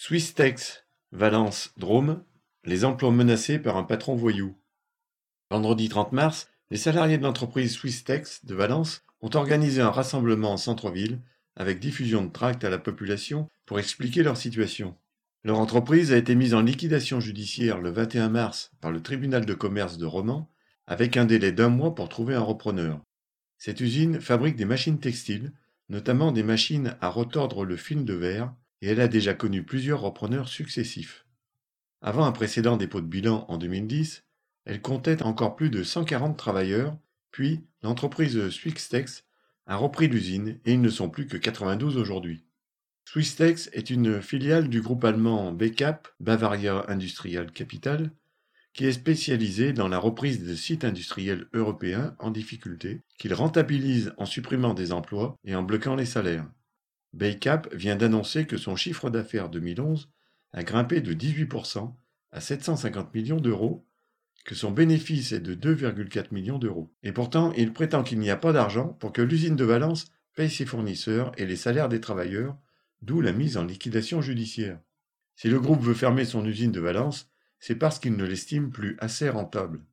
Swisstex, Valence, Drôme, les emplois menacés par un patron voyou. Vendredi 30 mars, les salariés de l'entreprise Swisstex de Valence ont organisé un rassemblement en centre-ville avec diffusion de tracts à la population pour expliquer leur situation. Leur entreprise a été mise en liquidation judiciaire le 21 mars par le tribunal de commerce de Romans avec un délai d'1 mois pour trouver un repreneur. Cette usine fabrique des machines textiles, notamment des machines à retordre le fil de verre, et elle a déjà connu plusieurs repreneurs successifs. Avant un précédent dépôt de bilan en 2010, elle comptait encore plus de 140 travailleurs, puis l'entreprise Swisstex a repris l'usine et ils ne sont plus que 92 aujourd'hui. Swisstex est une filiale du groupe allemand BKAP, Bavaria Industrial Capital, qui est spécialisé dans la reprise de sites industriels européens en difficulté, qu'il rentabilise en supprimant des emplois et en bloquant les salaires. BayCap vient d'annoncer que son chiffre d'affaires 2011 a grimpé de 18% à 750 millions d'euros, que son bénéfice est de 2,4 millions d'euros. Et pourtant, il prétend qu'il n'y a pas d'argent pour que l'usine de Valence paye ses fournisseurs et les salaires des travailleurs, d'où la mise en liquidation judiciaire. Si le groupe veut fermer son usine de Valence, c'est parce qu'il ne l'estime plus assez rentable.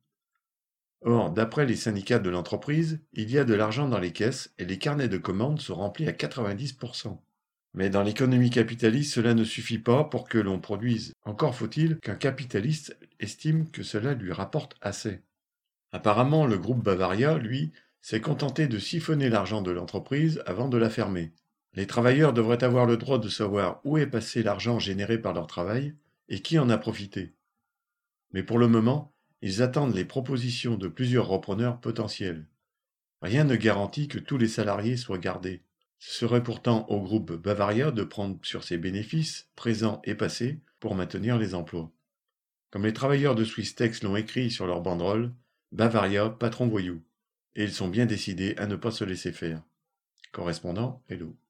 Or, d'après les syndicats de l'entreprise, il y a de l'argent dans les caisses et les carnets de commandes sont remplis à 90%. Mais dans l'économie capitaliste, cela ne suffit pas pour que l'on produise. Encore faut-il qu'un capitaliste estime que cela lui rapporte assez. Apparemment, le groupe Bavaria, lui, s'est contenté de siphonner l'argent de l'entreprise avant de la fermer. Les travailleurs devraient avoir le droit de savoir où est passé l'argent généré par leur travail et qui en a profité. Mais pour le moment, ils attendent les propositions de plusieurs repreneurs potentiels. Rien ne garantit que tous les salariés soient gardés. Ce serait pourtant au groupe Bavaria de prendre sur ses bénéfices, présents et passés, pour maintenir les emplois. Comme les travailleurs de Swisstex l'ont écrit sur leur banderole, Bavaria, patron voyou. Et ils sont bien décidés à ne pas se laisser faire. Correspondant, Hello.